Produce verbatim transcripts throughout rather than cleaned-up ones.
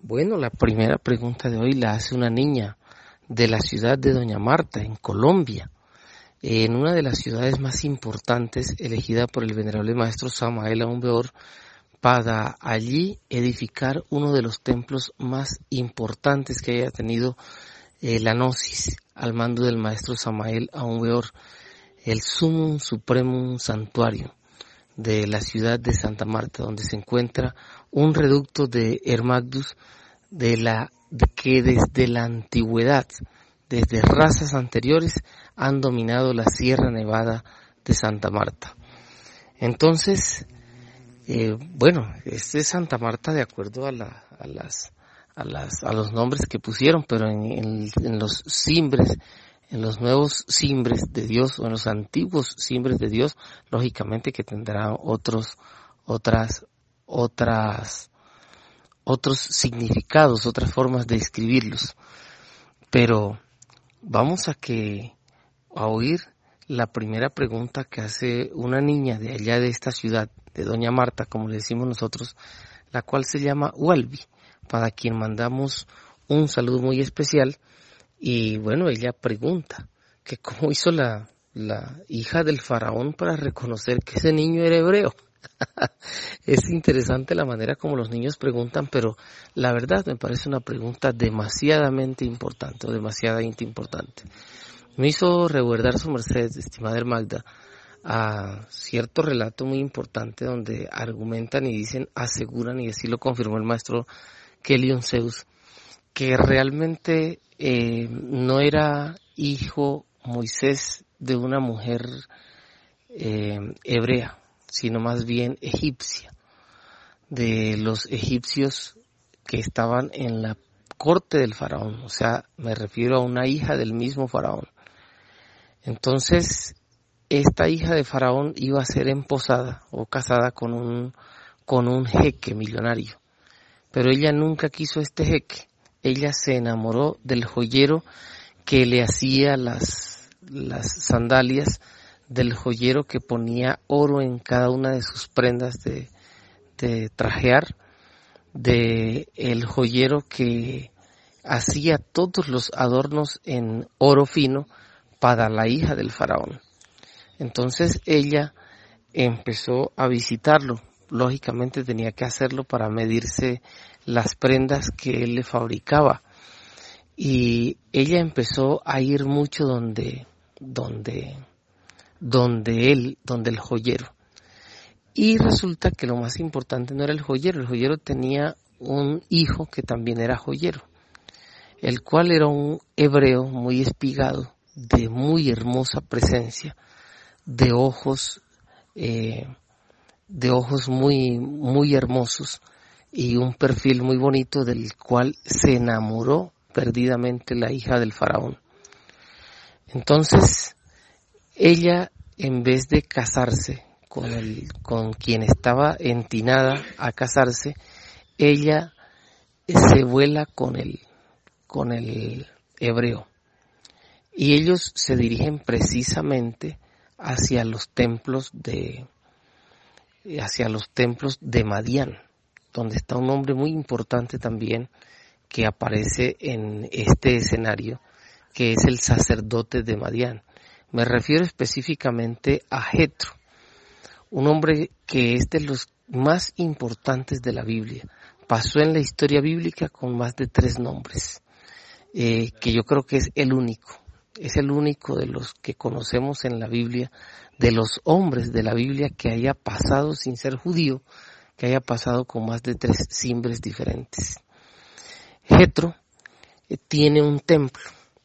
Bueno, la primera pregunta de hoy la hace una niña de la ciudad de Doña Marta, en Colombia, en una de las ciudades más importantes elegida por el venerable maestro Samael Aún Weor para allí edificar uno de los templos más importantes que haya tenido eh, la Gnosis al mando del maestro Samael Aún Weor, el Sumum Supremum Santuario de la ciudad de Santa Marta, donde se encuentra un reducto de Hermagdus de la de que desde la antigüedad, desde razas anteriores, han dominado la Sierra Nevada de Santa Marta. Entonces, eh, bueno, este es Santa Marta de acuerdo a, la, a las a las a los nombres que pusieron, pero en, en, en los cimbres, en los nuevos cimbres de Dios o en los antiguos cimbres de Dios, lógicamente que tendrán otros otras otras otros significados, otras formas de escribirlos. Pero vamos a que a oír la primera pregunta que hace una niña de allá de esta ciudad, de Doña Marta, como le decimos nosotros, la cual se llama Walby, para quien mandamos un saludo muy especial. Y bueno, ella pregunta que cómo hizo la, la hija del faraón para reconocer que ese niño era hebreo. Es interesante la manera como los niños preguntan, pero la verdad me parece una pregunta demasiadamente importante o demasiadamente importante. Me hizo reguardar su merced, estimada Magda, a cierto relato muy importante donde argumentan y dicen, aseguran, y así lo confirmó el maestro Kelion Zeus, que realmente eh, no era hijo Moisés de una mujer eh, hebrea, sino más bien egipcia, de los egipcios que estaban en la corte del faraón, o sea, me refiero a una hija del mismo faraón. Entonces, esta hija de faraón iba a ser emposada o casada con un, con un jeque millonario, pero ella nunca quiso este jeque. Ella se enamoró del joyero que le hacía las, las sandalias, del joyero que ponía oro en cada una de sus prendas de, de trajear, de el joyero que hacía todos los adornos en oro fino para la hija del faraón. Entonces ella empezó a visitarlo. Lógicamente tenía que hacerlo para medirse las prendas que él le fabricaba. Y ella empezó a ir mucho donde, donde, donde él, donde el joyero. Y resulta que lo más importante no era el joyero. El joyero tenía un hijo que también era joyero, el cual era un hebreo muy espigado, de muy hermosa presencia, de ojos, eh, de ojos muy, muy hermosos y un perfil muy bonito, del cual se enamoró perdidamente la hija del faraón. Entonces, ella, en vez de casarse con el, con quien estaba entinada a casarse, ella se vuela con el, con el hebreo. Y ellos se dirigen precisamente hacia los templos de, hacia los templos de Madián, donde está un hombre muy importante también que aparece en este escenario, que es el sacerdote de Madián. Me refiero específicamente a Jetro, un hombre que es de los más importantes de la Biblia. Pasó en la historia bíblica con más de tres nombres, eh, que yo creo que es el único. Es el único de los que conocemos en la Biblia, de los hombres de la Biblia, que haya pasado sin ser judío, que haya pasado con más de tres cimbres diferentes. Jetro eh, tiene un templo,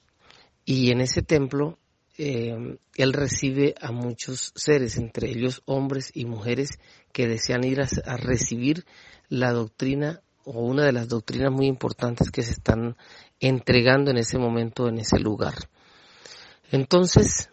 y en ese templo eh, él recibe a muchos seres, entre ellos hombres y mujeres que desean ir a, a recibir la doctrina o una de las doctrinas muy importantes que se están entregando en ese momento en ese lugar. Entonces,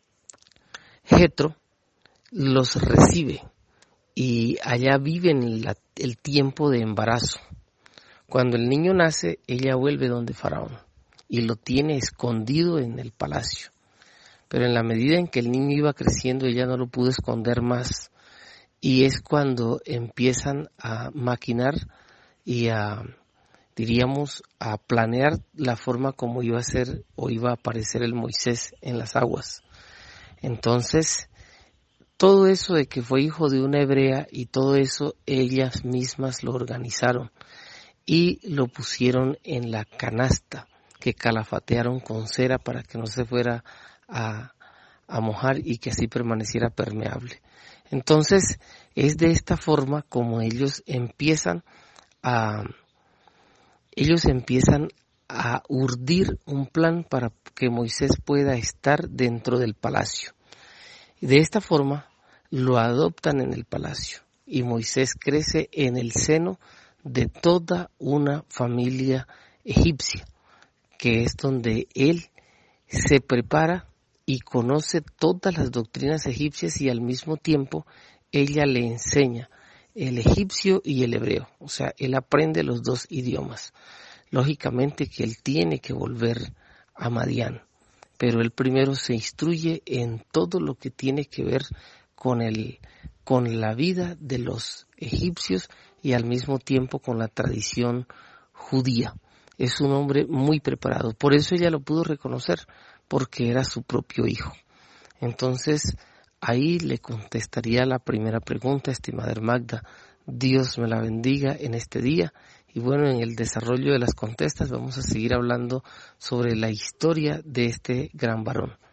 Jetro los recibe y allá viven la, el tiempo de embarazo. Cuando el niño nace, ella vuelve donde Faraón y lo tiene escondido en el palacio. Pero en la medida en que el niño iba creciendo, ella no lo pudo esconder más. Y es cuando empiezan a maquinar y a, diríamos, a planear la forma como iba a ser o iba a aparecer el Moisés en las aguas. Entonces, todo eso de que fue hijo de una hebrea y todo eso ellas mismas lo organizaron y lo pusieron en la canasta que calafatearon con cera para que no se fuera a, a mojar y que así permaneciera permeable. Entonces, es de esta forma como ellos empiezan a ellos empiezan a urdir un plan para que Moisés pueda estar dentro del palacio. Y de esta forma lo adoptan en el palacio y Moisés crece en el seno de toda una familia egipcia, que es donde él se prepara y conoce todas las doctrinas egipcias y al mismo tiempo ella le enseña el egipcio y el hebreo, o sea, él aprende los dos idiomas. Lógicamente que él tiene que volver a Madián, pero él primero se instruye en todo lo que tiene que ver con el, con la vida de los egipcios y al mismo tiempo con la tradición judía. Es un hombre muy preparado, por eso ella lo pudo reconocer, porque era su propio hijo. Entonces, ahí le contestaría la primera pregunta, estimada Magda. Dios me la bendiga en este día. Y bueno, en el desarrollo de las contestas vamos a seguir hablando sobre la historia de este gran varón.